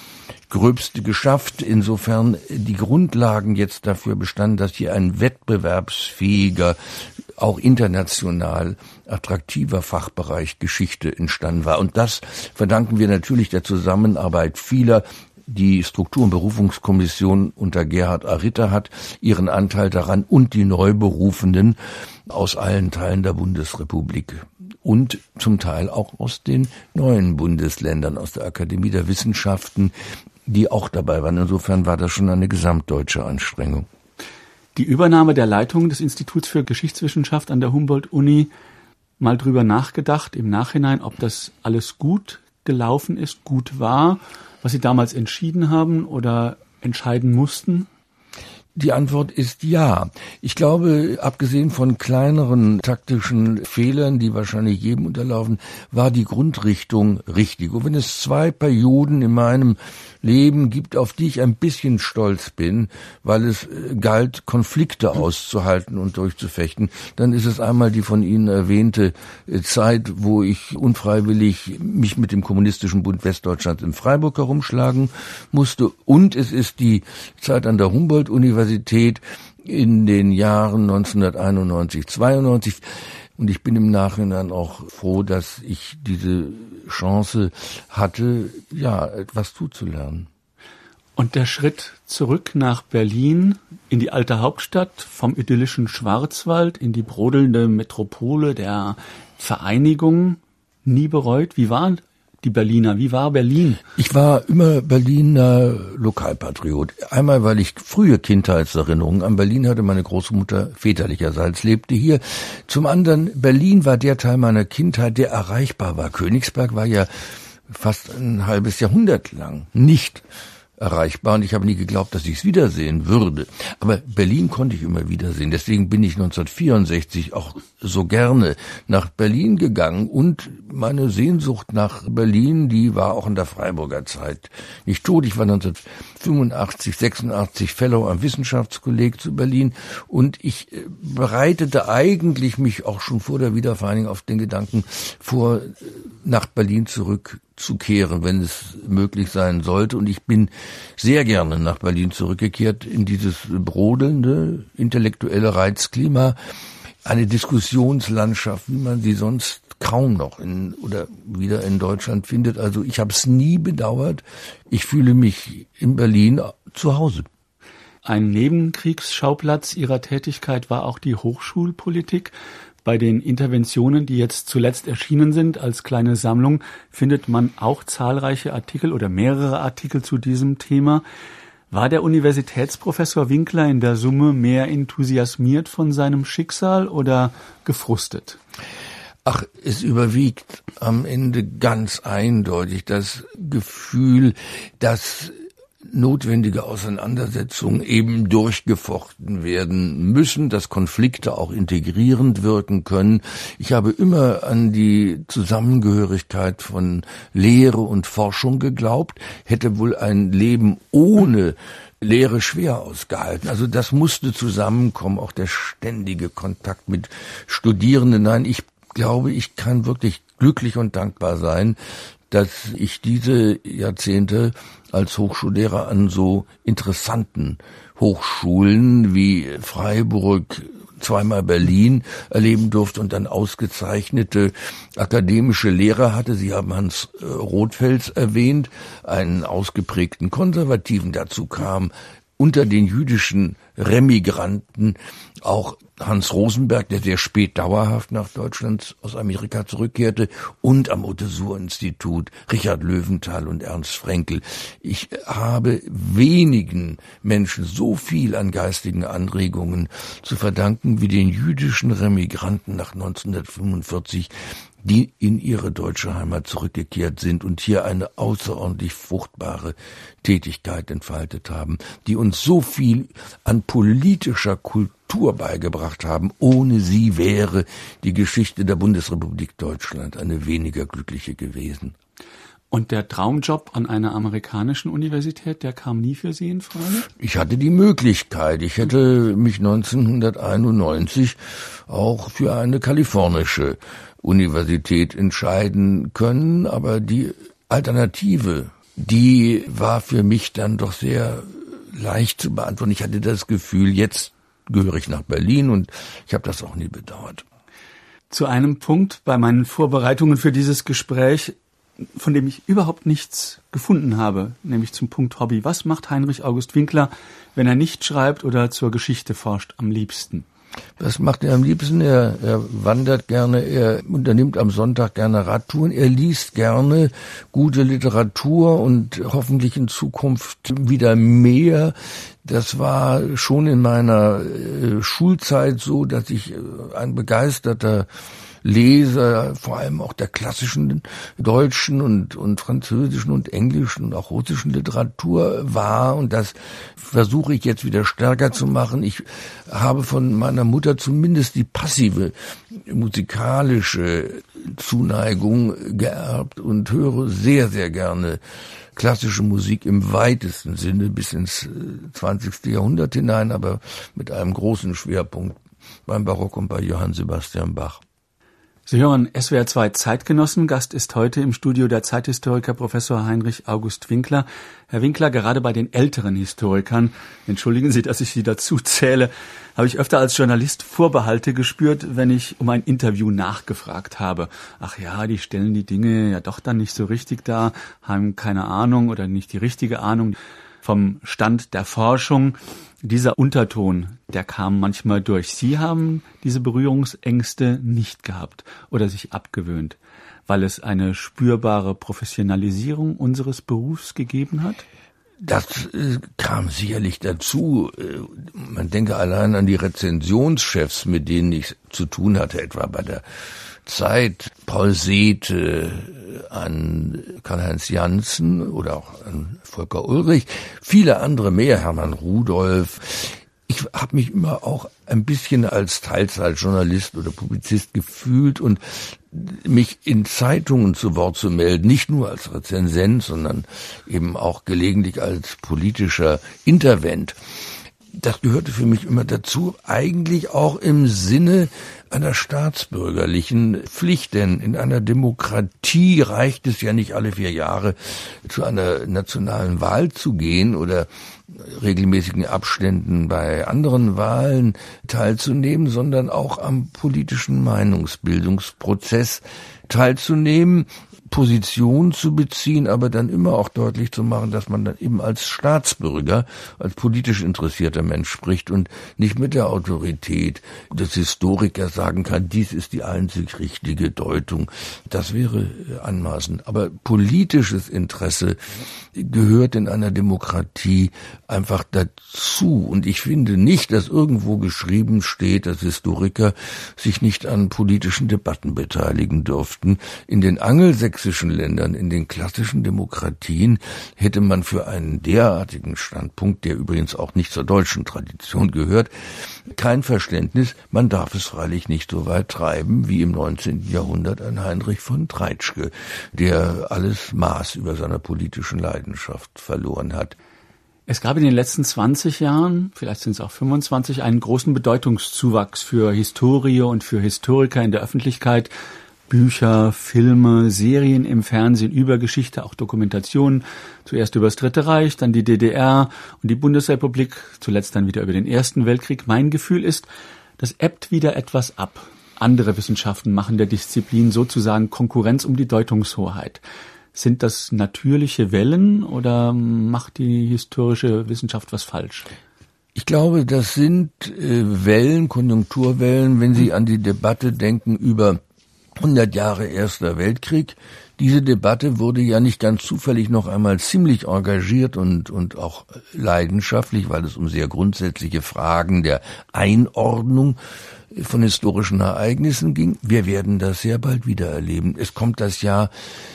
Gröbste geschafft. Insofern die Grundlagen jetzt dafür bestanden, dass hier ein wettbewerbsfähiger, auch international attraktiver Fachbereich Geschichte entstanden war. Und das verdanken wir natürlich der Zusammenarbeit vieler. Die Struktur- und Berufungskommission unter Gerhard Aritter hat ihren Anteil daran und die Neuberufenen aus allen Teilen der Bundesrepublik und zum Teil auch aus den neuen Bundesländern, aus der Akademie der Wissenschaften, die auch dabei waren. Insofern war das schon eine gesamtdeutsche Anstrengung. Die Übernahme der Leitung des Instituts für Geschichtswissenschaft an der Humboldt-Uni, mal drüber nachgedacht im Nachhinein, ob das alles gut gelaufen ist, gut war, was Sie damals entschieden haben oder entscheiden mussten? Die Antwort ist ja. Ich glaube, abgesehen von kleineren taktischen Fehlern, die wahrscheinlich jedem unterlaufen, war die Grundrichtung richtig. Und wenn es zwei Perioden in meinem Leben gibt, auf die ich ein bisschen stolz bin, weil es galt, Konflikte auszuhalten und durchzufechten, dann ist es einmal die von Ihnen erwähnte Zeit, wo ich unfreiwillig mich mit dem Kommunistischen Bund Westdeutschlands in Freiburg herumschlagen musste. Und es ist die Zeit an der Humboldt-Universität in den Jahren neunzehnhunderteinundneunzig, zweiundneunzig. Und ich bin im Nachhinein auch froh, dass ich diese Chance hatte, ja, etwas zuzulernen. Und der Schritt zurück nach Berlin, in die alte Hauptstadt, vom idyllischen Schwarzwald in die brodelnde Metropole der Vereinigung, nie bereut. Wie waren die Berliner? Wie war Berlin? Ich war immer Berliner Lokalpatriot. Einmal, weil ich frühe Kindheitserinnerungen an Berlin hatte. Meine Großmutter väterlicherseits lebte hier. Zum anderen, Berlin war der Teil meiner Kindheit, der erreichbar war. Königsberg war ja fast ein halbes Jahrhundert lang nicht erreichbar und ich habe nie geglaubt, dass ich es wiedersehen würde. Aber Berlin konnte ich immer wiedersehen. Deswegen bin ich neunzehnhundertvierundsechzig auch so gerne nach Berlin gegangen und meine Sehnsucht nach Berlin, die war auch in der Freiburger Zeit nicht tot. Ich war neunzehnhundertfünfundachtzig, sechsundachtzig Fellow am Wissenschaftskolleg zu Berlin und ich bereitete eigentlich mich auch schon vor der Wiedervereinigung auf den Gedanken vor, nach Berlin zurückzukehren, wenn es möglich sein sollte. Und ich bin sehr gerne nach Berlin zurückgekehrt in dieses brodelnde, intellektuelle Reizklima, eine Diskussionslandschaft, wie man sie sonst kaum noch in oder wieder in Deutschland findet. Also ich habe es nie bedauert. Ich fühle mich in Berlin zu Hause. Ein Nebenkriegsschauplatz Ihrer Tätigkeit war auch die Hochschulpolitik. Bei den Interventionen, die jetzt zuletzt erschienen sind als kleine Sammlung, findet man auch zahlreiche Artikel oder mehrere Artikel zu diesem Thema. War der Universitätsprofessor Winkler in der Summe mehr enthusiasmiert von seinem Schicksal oder gefrustet? Ach, es überwiegt am Ende ganz eindeutig das Gefühl, dass notwendige Auseinandersetzungen eben durchgefochten werden müssen, dass Konflikte auch integrierend wirken können. Ich habe immer an die Zusammengehörigkeit von Lehre und Forschung geglaubt, hätte wohl ein Leben ohne Lehre schwer ausgehalten. Also das musste zusammenkommen, auch der ständige Kontakt mit Studierenden. Nein, ich glaube, ich kann wirklich glücklich und dankbar sein, dass ich diese Jahrzehnte als Hochschullehrer an so interessanten Hochschulen wie Freiburg, zweimal Berlin erleben durfte und dann ausgezeichnete akademische Lehrer hatte. Sie haben Hans Rothfels erwähnt, einen ausgeprägten Konservativen. Dazu kam unter den jüdischen Remigranten auch Hans Rosenberg, der sehr spät dauerhaft nach Deutschland aus Amerika zurückkehrte, und am Otto-Suhr-Institut Richard Löwenthal und Ernst Frenkel. Ich habe wenigen Menschen so viel an geistigen Anregungen zu verdanken wie den jüdischen Remigranten nach neunzehnhundertfünfundvierzig, die in ihre deutsche Heimat zurückgekehrt sind und hier eine außerordentlich fruchtbare Tätigkeit entfaltet haben, die uns so viel an politischer Kultur beigebracht haben. Ohne sie wäre die Geschichte der Bundesrepublik Deutschland eine weniger glückliche gewesen. Und der Traumjob an einer amerikanischen Universität, der kam nie für Sie in Frage? Ich hatte die Möglichkeit. Ich hätte mich neunzehnhunderteinundneunzig auch für eine kalifornische Universität entscheiden können, aber die Alternative die war für mich dann doch sehr leicht zu beantworten. Ich hatte das Gefühl, jetzt gehöre ich nach Berlin und ich habe das auch nie bedauert. Zu einem Punkt bei meinen Vorbereitungen für dieses Gespräch, von dem ich überhaupt nichts gefunden habe, nämlich zum Punkt Hobby. Was macht Heinrich August Winkler, wenn er nicht schreibt oder zur Geschichte forscht, am liebsten? Was macht er am liebsten? Er, er wandert gerne, er unternimmt am Sonntag gerne Radtouren, er liest gerne gute Literatur und hoffentlich in Zukunft wieder mehr. Das war schon in meiner äh, Schulzeit so, dass ich äh, ein begeisterter Leser, vor allem auch der klassischen deutschen und, und französischen und englischen und auch russischen Literatur war. Und das versuche ich jetzt wieder stärker zu machen. Ich habe von meiner Mutter zumindest die passive musikalische Zuneigung geerbt und höre sehr, sehr gerne klassische Musik im weitesten Sinne bis ins zwanzigste Jahrhundert hinein, aber mit einem großen Schwerpunkt beim Barock und bei Johann Sebastian Bach. Sie hören S W R zwei Zeitgenossen. Gast ist heute im Studio der Zeithistoriker Professor Heinrich August Winkler. Herr Winkler, gerade bei den älteren Historikern, entschuldigen Sie, dass ich Sie dazu zähle, habe ich öfter als Journalist Vorbehalte gespürt, wenn ich um ein Interview nachgefragt habe. Ach ja, die stellen die Dinge ja doch dann nicht so richtig dar, haben keine Ahnung oder nicht die richtige Ahnung vom Stand der Forschung. Dieser Unterton, der kam manchmal durch. Sie haben diese Berührungsängste nicht gehabt oder sich abgewöhnt, weil es eine spürbare Professionalisierung unseres Berufs gegeben hat? Das äh, kam sicherlich dazu. Äh, man denke allein an die Rezensionschefs, mit denen ich zu tun hatte, etwa bei der Zeit, Paul Sethe, an Karl-Heinz Janssen oder auch an Volker Ulrich, viele andere mehr, Hermann Rudolph. Ich habe mich immer auch ein bisschen als Teilzeitjournalist oder Publizist gefühlt und mich in Zeitungen zu Wort zu melden, nicht nur als Rezensent, sondern eben auch gelegentlich als politischer Intervent. Das gehörte für mich immer dazu, eigentlich auch im Sinne einer staatsbürgerlichen Pflicht, denn in einer Demokratie reicht es ja nicht alle vier Jahre zu einer nationalen Wahl zu gehen oder regelmäßigen Abständen bei anderen Wahlen teilzunehmen, sondern auch am politischen Meinungsbildungsprozess teilzunehmen, Position zu beziehen, aber dann immer auch deutlich zu machen, dass man dann eben als Staatsbürger, als politisch interessierter Mensch spricht und nicht mit der Autorität des Historikers sagen kann, dies ist die einzig richtige Deutung. Das wäre anmaßend. Aber politisches Interesse gehört in einer Demokratie einfach dazu. Und ich finde nicht, dass irgendwo geschrieben steht, dass Historiker sich nicht an politischen Debatten beteiligen dürften. In den angelsächsischen Ländern, in den klassischen Demokratien hätte man für einen derartigen Standpunkt, der übrigens auch nicht zur deutschen Tradition gehört, kein Verständnis. Man darf es freilich nicht so weit treiben wie im neunzehnten Jahrhundert ein Heinrich von Treitschke, der alles Maß über seiner politischen Leidenschaft verloren hat. Es gab in den letzten zwanzig Jahren, vielleicht sind es auch fünfundzwanzig, einen großen Bedeutungszuwachs für Historie und für Historiker in der Öffentlichkeit. Bücher, Filme, Serien im Fernsehen über Geschichte, auch Dokumentationen, zuerst über das Dritte Reich, dann die D D R und die Bundesrepublik, zuletzt dann wieder über den Ersten Weltkrieg. Mein Gefühl ist, das ebbt wieder etwas ab. Andere Wissenschaften machen der Disziplin sozusagen Konkurrenz um die Deutungshoheit. Sind das natürliche Wellen oder macht die historische Wissenschaft was falsch? Ich glaube, das sind äh, Wellen, Konjunkturwellen, wenn Sie an die Debatte denken über hundert Jahre Erster Weltkrieg. Diese Debatte wurde ja nicht ganz zufällig noch einmal ziemlich engagiert und, und auch leidenschaftlich, weil es um sehr grundsätzliche Fragen der Einordnung von historischen Ereignissen ging. Wir werden das sehr bald wieder erleben. Es kommt das Jahr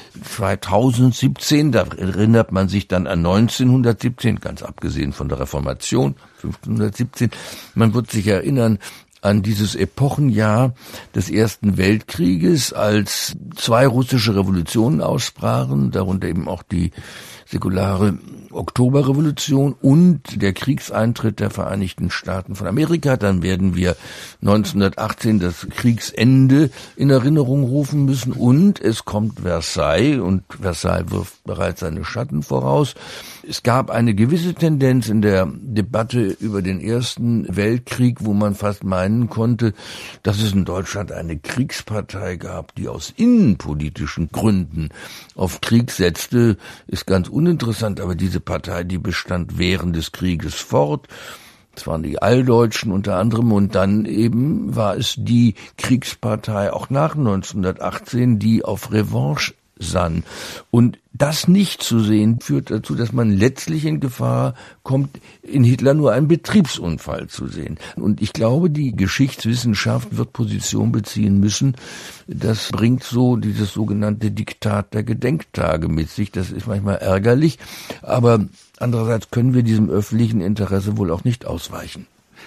zweitausendsiebzehn, da erinnert man sich dann an neunzehnhundertsiebzehn, ganz abgesehen von der Reformation, fünfzehnhundertsiebzehn. Man wird sich erinnern an dieses Epochenjahr des Ersten Weltkrieges, als zwei russische Revolutionen ausbrachen, darunter eben auch die säkulare Oktoberrevolution und der Kriegseintritt der Vereinigten Staaten von Amerika. Dann werden wir neunzehnhundertachtzehn das Kriegsende in Erinnerung rufen müssen und es kommt Versailles und Versailles wirft bereits seine Schatten voraus. Es gab eine gewisse Tendenz in der Debatte über den Ersten Weltkrieg, wo man fast meinen konnte, dass es in Deutschland eine Kriegspartei gab, die aus innenpolitischen Gründen auf Krieg setzte. Ist ganz uninteressant, aber diese Partei, die bestand während des Krieges fort. Das waren die Alldeutschen unter anderem und dann eben war es die Kriegspartei auch nach neunzehnhundertachtzehn, die auf Revanche sann. Und das nicht zu sehen, führt dazu, dass man letztlich in Gefahr kommt, in Hitler nur einen Betriebsunfall zu sehen. Und ich glaube, die Geschichtswissenschaft wird Position beziehen müssen. Das bringt so dieses sogenannte Diktat der Gedenktage mit sich. Das ist manchmal ärgerlich, aber andererseits können wir diesem öffentlichen Interesse wohl auch nicht ausweichen.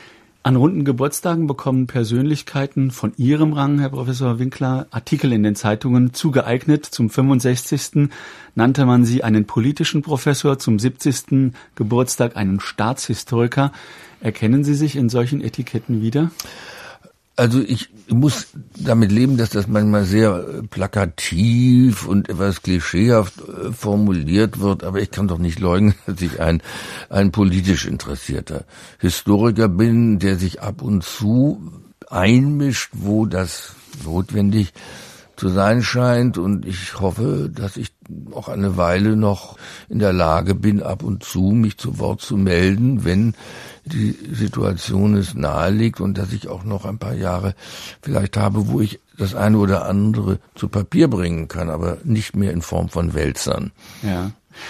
An runden Geburtstagen bekommen Persönlichkeiten von Ihrem Rang, Herr Professor Winkler, Artikel in den Zeitungen zugeeignet. Zum fünfundsechzigsten nannte man Sie einen politischen Professor, zum siebzigsten Geburtstag einen Staatshistoriker. Erkennen Sie sich in solchen Etiketten wieder? Also ich muss damit leben, dass das manchmal sehr plakativ und etwas klischeehaft formuliert wird, aber ich kann doch nicht leugnen, dass ich ein, ein politisch interessierter Historiker bin, der sich ab und zu einmischt, wo das notwendig zu sein scheint, und ich hoffe, dass ich auch eine Weile noch in der Lage bin, ab und zu mich zu Wort zu melden, wenn die Situation es nahelegt, und dass ich auch noch ein paar Jahre vielleicht habe, wo ich das eine oder andere zu Papier bringen kann, aber nicht mehr in Form von Wälzern. Ja.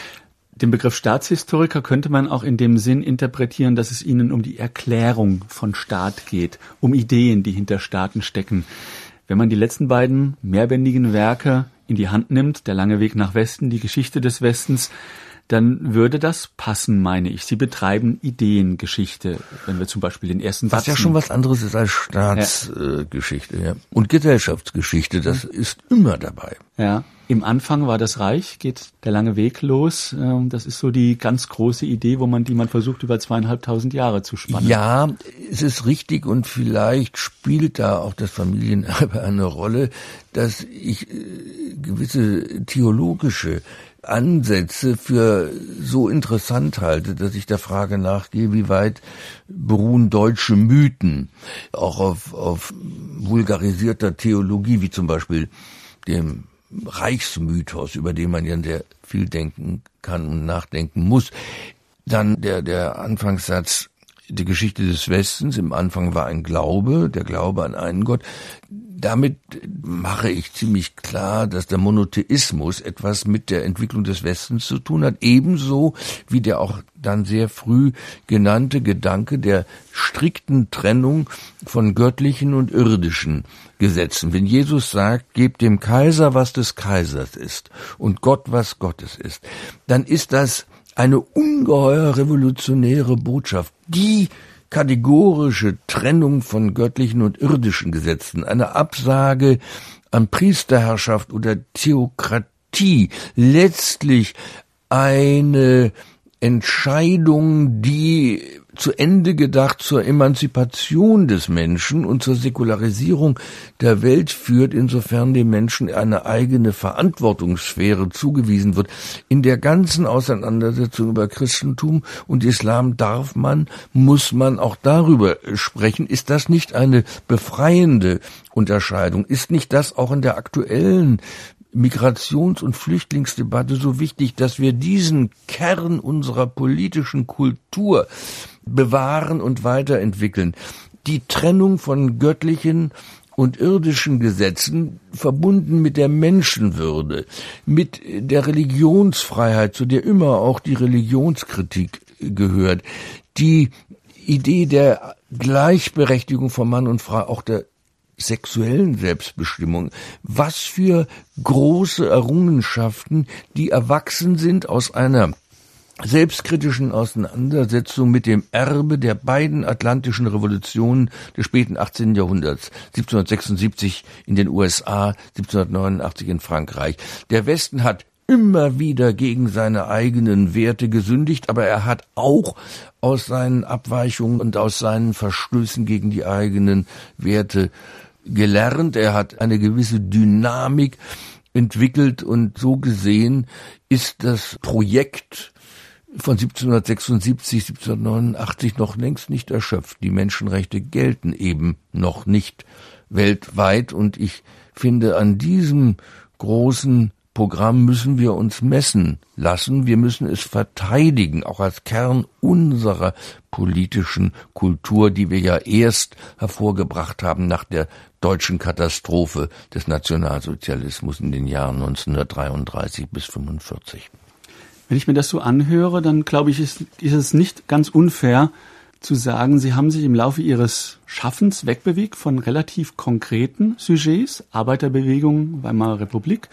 Den Begriff Staatshistoriker könnte man auch in dem Sinn interpretieren, dass es Ihnen um die Erklärung von Staat geht, um Ideen, die hinter Staaten stecken. Wenn man die letzten beiden mehrbändigen Werke in die Hand nimmt, Der lange Weg nach Westen, die Geschichte des Westens, dann würde das passen, meine ich. Sie betreiben Ideengeschichte, wenn wir zum Beispiel den ersten Satz... Was ja schon was anderes ist als Staatsgeschichte, ja. ja. Und Gesellschaftsgeschichte, das ist immer dabei. Ja. Im Anfang war das Reich, geht der lange Weg los. Das ist so die ganz große Idee, wo man, die man versucht, über zweieinhalbtausend Jahre zu spannen. Ja, es ist richtig, und vielleicht spielt da auch das Familienerbe eine Rolle, dass ich gewisse theologische Ansätze für so interessant halte, dass ich der Frage nachgehe, wie weit beruhen deutsche Mythen auch auf, auf vulgarisierter Theologie, wie zum Beispiel dem Reichsmythos, über den man ja sehr viel denken kann und nachdenken muss. Dann der, der Anfangssatz, die Geschichte des Westens, im Anfang war ein Glaube, der Glaube an einen Gott. Damit mache ich ziemlich klar, dass der Monotheismus etwas mit der Entwicklung des Westens zu tun hat, ebenso wie der auch dann sehr früh genannte Gedanke der strikten Trennung von göttlichen und irdischen Gesetzen. Wenn Jesus sagt, gebt dem Kaiser, was des Kaisers ist, und Gott, was Gottes ist, dann ist das eine ungeheuer revolutionäre Botschaft, die kategorische Trennung von göttlichen und irdischen Gesetzen, eine Absage an Priesterherrschaft oder Theokratie, letztlich eine Entscheidung, die zu Ende gedacht zur Emanzipation des Menschen und zur Säkularisierung der Welt führt, insofern dem Menschen eine eigene Verantwortungssphäre zugewiesen wird. In der ganzen Auseinandersetzung über Christentum und Islam darf man, muss man auch darüber sprechen. Ist das nicht eine befreiende Unterscheidung? Ist nicht das auch in der aktuellen Migrations- und Flüchtlingsdebatte so wichtig, dass wir diesen Kern unserer politischen Kultur bewahren und weiterentwickeln? Die Trennung von göttlichen und irdischen Gesetzen, verbunden mit der Menschenwürde, mit der Religionsfreiheit, zu der immer auch die Religionskritik gehört, die Idee der Gleichberechtigung von Mann und Frau, auch der sexuellen Selbstbestimmung. Was für große Errungenschaften, die erwachsen sind aus einer selbstkritischen Auseinandersetzung mit dem Erbe der beiden atlantischen Revolutionen des späten achtzehnten Jahrhunderts, siebzehnhundertsechsundsiebzig in den U S A, siebzehnhundertneunundachtzig in Frankreich. Der Westen hat immer wieder gegen seine eigenen Werte gesündigt, aber er hat auch aus seinen Abweichungen und aus seinen Verstößen gegen die eigenen Werte gelernt. Er hat eine gewisse Dynamik entwickelt und so gesehen ist das Projekt von siebzehnhundertsechsundsiebzig, siebzehnhundertneunundachtzig noch längst nicht erschöpft. Die Menschenrechte gelten eben noch nicht weltweit und ich finde, an diesem großen Programm müssen wir uns messen lassen. Wir müssen es verteidigen, auch als Kern unserer politischen Kultur, die wir ja erst hervorgebracht haben nach der deutschen Katastrophe des Nationalsozialismus in den Jahren neunzehnhundertdreiunddreißig bis fünfundvierzig. Wenn ich mir das so anhöre, dann glaube ich, ist, ist es nicht ganz unfair zu sagen, Sie haben sich im Laufe Ihres Schaffens wegbewegt von relativ konkreten Sujets, Arbeiterbewegung, Weimarer Republik,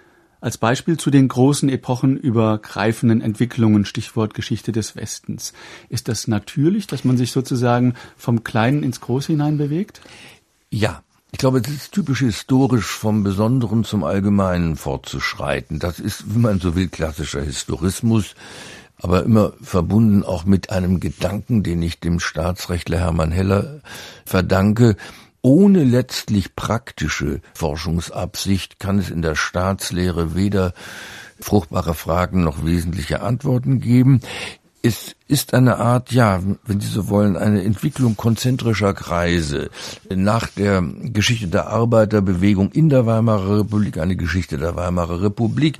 als Beispiel zu den großen epochenübergreifenden Entwicklungen, Stichwort Geschichte des Westens. Ist das natürlich, dass man sich sozusagen vom Kleinen ins Große hinein bewegt? Ja. Ich glaube, es ist typisch historisch, vom Besonderen zum Allgemeinen fortzuschreiten. Das ist, wie man so will, klassischer Historismus, aber immer verbunden auch mit einem Gedanken, den ich dem Staatsrechtler Hermann Heller verdanke. Ohne letztlich praktische Forschungsabsicht kann es in der Staatslehre weder fruchtbare Fragen noch wesentliche Antworten geben. Es ist eine Art, ja, wenn Sie so wollen, eine Entwicklung konzentrischer Kreise. Nach der Geschichte der Arbeiterbewegung in der Weimarer Republik eine Geschichte der Weimarer Republik.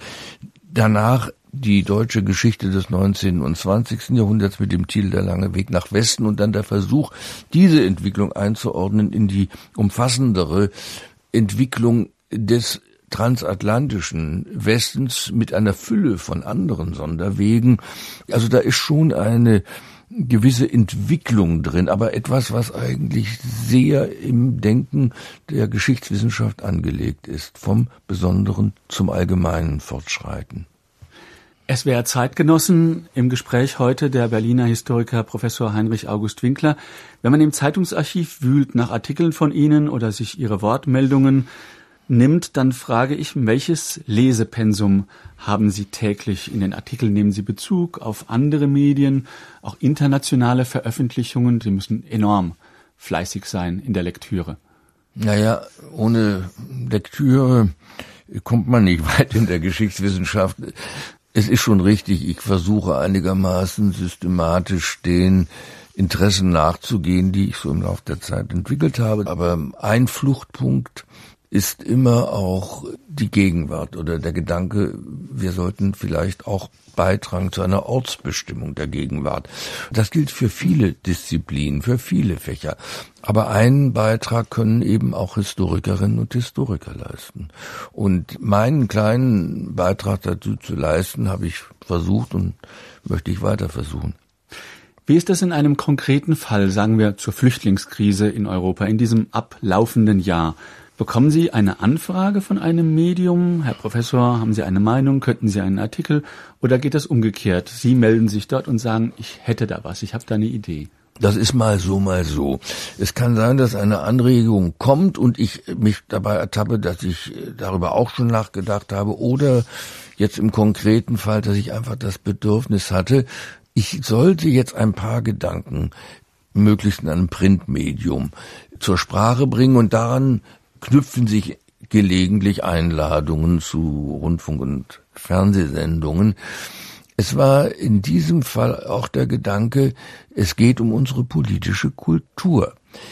Danach die deutsche Geschichte des neunzehnten und zwanzigsten Jahrhunderts mit dem Titel Der lange Weg nach Westen und dann der Versuch, diese Entwicklung einzuordnen in die umfassendere Entwicklung des transatlantischen Westens mit einer Fülle von anderen Sonderwegen. Also da ist schon eine gewisse Entwicklung drin, aber etwas, was eigentlich sehr im Denken der Geschichtswissenschaft angelegt ist, vom Besonderen zum Allgemeinen fortschreiten. S W R Zeitgenossen im Gespräch heute der Berliner Historiker Professor Heinrich August Winkler. Wenn man im Zeitungsarchiv wühlt nach Artikeln von Ihnen oder sich Ihre Wortmeldungen nimmt, dann frage ich, welches Lesepensum haben Sie täglich? In den Artikeln nehmen Sie Bezug auf andere Medien, auch internationale Veröffentlichungen. Sie müssen enorm fleißig sein in der Lektüre. Naja, ohne Lektüre kommt man nicht weit in der Geschichtswissenschaft. Es ist schon richtig, ich versuche einigermaßen systematisch den Interessen nachzugehen, die ich so im Laufe der Zeit entwickelt habe. Aber ein Fluchtpunkt ist immer auch die Gegenwart oder der Gedanke, wir sollten vielleicht auch beitragen zu einer Ortsbestimmung der Gegenwart. Das gilt für viele Disziplinen, für viele Fächer. Aber einen Beitrag können eben auch Historikerinnen und Historiker leisten. Und meinen kleinen Beitrag dazu zu leisten, habe ich versucht und möchte ich weiter versuchen. Wie ist das in einem konkreten Fall, sagen wir zur Flüchtlingskrise in Europa, in diesem ablaufenden Jahr? Bekommen Sie eine Anfrage von einem Medium? Herr Professor, haben Sie eine Meinung? Könnten Sie einen Artikel? Oder geht das umgekehrt? Sie melden sich dort und sagen, ich hätte da was, ich habe da eine Idee. Das ist mal so, mal so. Es kann sein, dass eine Anregung kommt und ich mich dabei ertappe, dass ich darüber auch schon nachgedacht habe oder jetzt im konkreten Fall, dass ich einfach das Bedürfnis hatte, ich sollte jetzt ein paar Gedanken möglichst in einem Printmedium zur Sprache bringen und daran knüpfen sich gelegentlich Einladungen zu Rundfunk- und Fernsehsendungen. Es war in diesem Fall auch der Gedanke, es geht um unsere politische Kultur.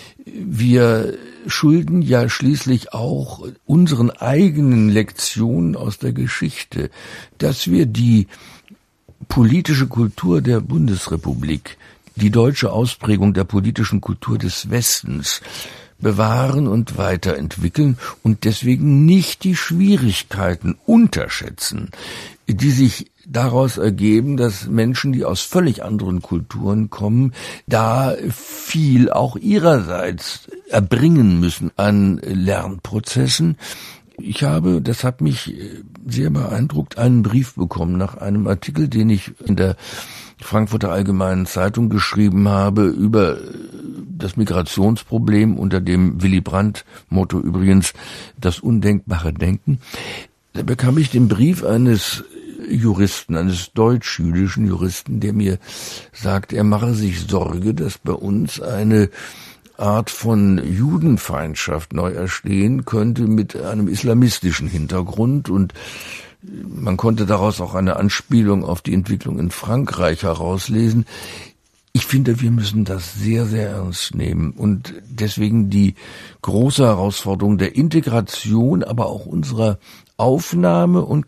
Wir schulden ja schließlich auch unseren eigenen Lektionen aus der Geschichte, dass wir die politische Kultur der Bundesrepublik, die deutsche Ausprägung der politischen Kultur des Westens bewahren und weiterentwickeln und deswegen nicht die Schwierigkeiten unterschätzen, die sich daraus ergeben, dass Menschen, die aus völlig anderen Kulturen kommen, da viel auch ihrerseits erbringen müssen an Lernprozessen, Ich habe, das hat mich sehr beeindruckt, einen Brief bekommen nach einem Artikel, den ich in der Frankfurter Allgemeinen Zeitung geschrieben habe über das Migrationsproblem unter dem Willy Brandt-Motto übrigens, das undenkbare Denken. Da bekam ich den Brief eines Juristen, eines deutsch-jüdischen Juristen, der mir sagt, er mache sich Sorge, dass bei uns eine Art von Judenfeindschaft neu erstehen könnte mit einem islamistischen Hintergrund, und man konnte daraus auch eine Anspielung auf die Entwicklung in Frankreich herauslesen. Ich finde, wir müssen das sehr, sehr ernst nehmen und deswegen die große Herausforderung der Integration, aber auch unserer Aufnahme- und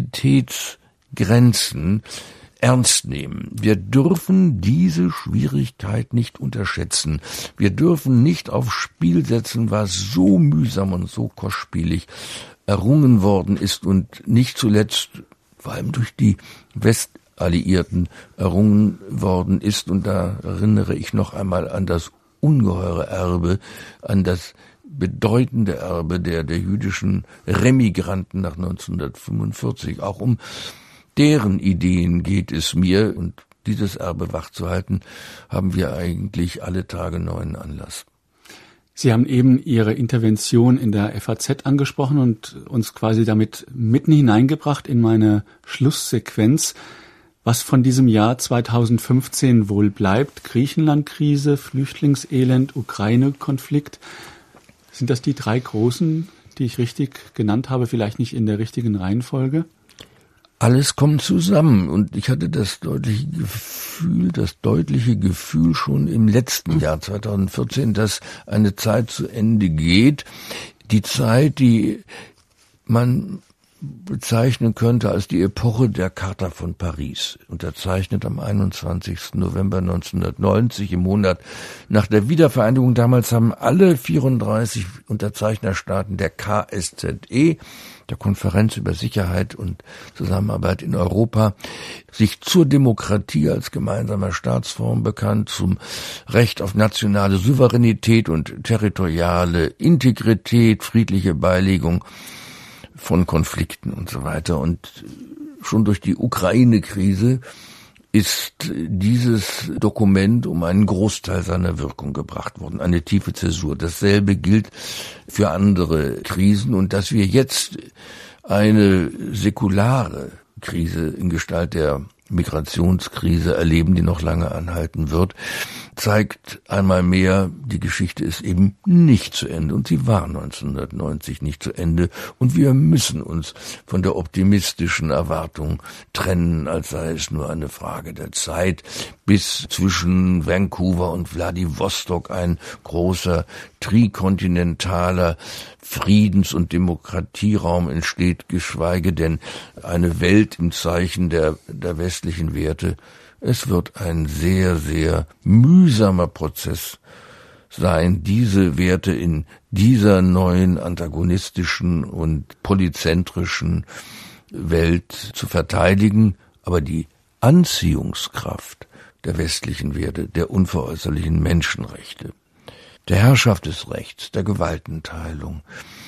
Kapazitätsgrenzen ernst nehmen. Wir dürfen diese Schwierigkeit nicht unterschätzen. Wir dürfen nicht aufs Spiel setzen, was so mühsam und so kostspielig errungen worden ist und nicht zuletzt vor allem durch die Westalliierten errungen worden ist. Und da erinnere ich noch einmal an das ungeheure Erbe, an das bedeutende Erbe der, der jüdischen Remigranten nach neunzehnhundertfünfundvierzig. Auch um deren Ideen geht es mir, und dieses Erbe wachzuhalten, haben wir eigentlich alle Tage neuen Anlass. Sie haben eben Ihre Intervention in der F A Z angesprochen und uns quasi damit mitten hineingebracht in meine Schlusssequenz. Was von diesem Jahr zweitausendfünfzehn wohl bleibt: Griechenland-Krise, Flüchtlingselend, Ukraine-Konflikt. Sind das die drei großen, die ich richtig genannt habe, vielleicht nicht in der richtigen Reihenfolge? Alles kommt zusammen, und ich hatte das deutliche Gefühl, das deutliche Gefühl schon im letzten Jahr zweitausendvierzehn, dass eine Zeit zu Ende geht. Die Zeit, die man bezeichnen könnte als die Epoche der Charta von Paris, unterzeichnet am einundzwanzigsten November neunzehnhundertneunzig, im Monat nach der Wiedervereinigung. Damals haben alle vierunddreißig Unterzeichnerstaaten der K S Z E, der Konferenz über Sicherheit und Zusammenarbeit in Europa, sich zur Demokratie als gemeinsamer Staatsform bekannt, zum Recht auf nationale Souveränität und territoriale Integrität, friedliche Beilegung von Konflikten und so weiter. Und schon durch die Ukraine-Krise ist dieses Dokument um einen Großteil seiner Wirkung gebracht worden, eine tiefe Zäsur. Dasselbe gilt für andere Krisen, und dass wir jetzt eine säkulare Krise in Gestalt der Migrationskrise erleben, die noch lange anhalten wird, zeigt einmal mehr, die Geschichte ist eben nicht zu Ende, und sie war neunzehnhundertneunzig nicht zu Ende, und wir müssen uns von der optimistischen Erwartung trennen, als sei es nur eine Frage der Zeit, bis zwischen Vancouver und Wladiwostok ein großer trikontinentaler Friedens- und Demokratieraum entsteht, geschweige denn eine Welt im Zeichen der, der westlichen Werte. Es wird ein sehr, sehr mühsamer Prozess sein, diese Werte in dieser neuen antagonistischen und polyzentrischen Welt zu verteidigen. Aber die Anziehungskraft der westlichen Werte, der unveräußerlichen Menschenrechte, der Herrschaft des Rechts, der Gewaltenteilung,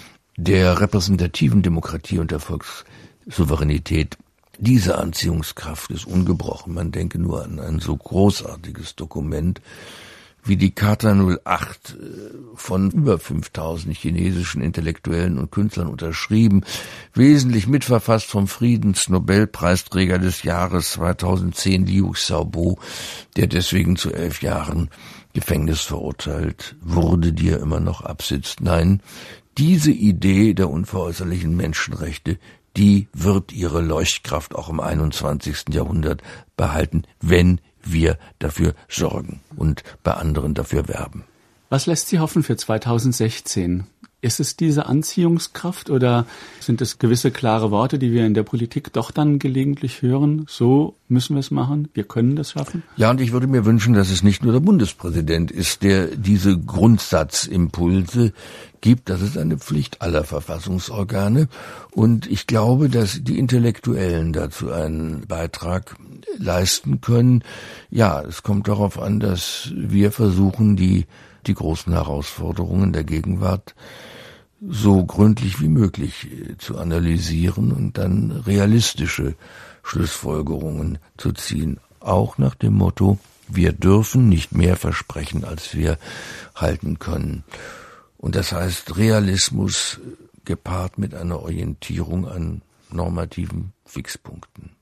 der repräsentativen Demokratie und der Volkssouveränität, diese Anziehungskraft ist ungebrochen. Man denke nur an ein so großartiges Dokument wie die Charta null acht, von über fünftausend chinesischen Intellektuellen und Künstlern unterschrieben, wesentlich mitverfasst vom Friedensnobelpreisträger des Jahres zweitausendzehn, Liu Xiaobo, der deswegen zu elf Jahren Gefängnis verurteilt wurde, die er immer noch absitzt. Nein, diese Idee der unveräußerlichen Menschenrechte, die wird ihre Leuchtkraft auch im einundzwanzigsten Jahrhundert behalten, wenn wir dafür sorgen und bei anderen dafür werben. Was lässt Sie hoffen für zweitausendsechzehn? Ist es diese Anziehungskraft oder sind es gewisse klare Worte, die wir in der Politik doch dann gelegentlich hören? So müssen wir es machen, wir können das schaffen? Ja, und ich würde mir wünschen, dass es nicht nur der Bundespräsident ist, der diese Grundsatzimpulse gibt. Das ist eine Pflicht aller Verfassungsorgane. Und ich glaube, dass die Intellektuellen dazu einen Beitrag leisten können. Ja, es kommt darauf an, dass wir versuchen, die die großen Herausforderungen der Gegenwart so gründlich wie möglich zu analysieren und dann realistische Schlussfolgerungen zu ziehen. Auch nach dem Motto, wir dürfen nicht mehr versprechen, als wir halten können. Und das heißt Realismus gepaart mit einer Orientierung an normativen Fixpunkten.